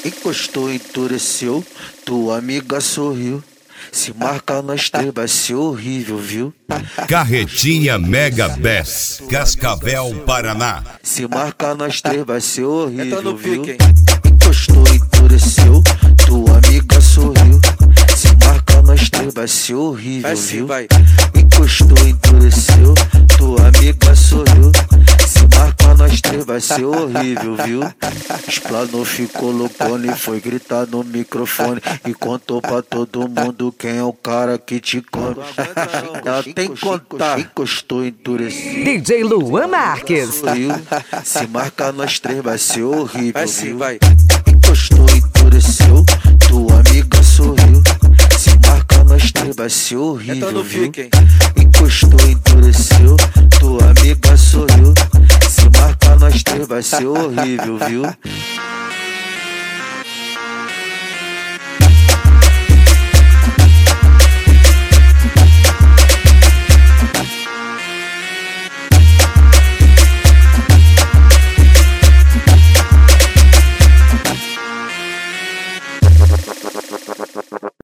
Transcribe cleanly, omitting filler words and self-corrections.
Encostou, endureceu, tua amiga sorriu. Se marcar nós três vai ser horrível, viu? Carretinha Mega Bass, Cascavel, Paraná. Se marcar nós três vai ser horrível, viu? pique, Encostou, endureceu, tua amiga sorriu. Se marcar nós três vai ser horrível, vai sim, viu? vai. Encostou, endureceu, tua amiga sorriu. Se marcar nós três vai ser horrível, viu? Explanou, ficou loucona e foi gritar no microfone e contou pra todo mundo quem é o cara que te come. Ela tem que contar. Encostou, endureceu, DJ Luan Marques. sorriu. Se marcar nós três vai ser horrível, Vai sim, viu? vai. Encostou, endureceu, tua amiga sorriu. Se marcar nós três vai ser horrível, viu? pique, Encostou, endureceu, tua amiga sorriu. Se marcar nós três vai ser horrível, viu?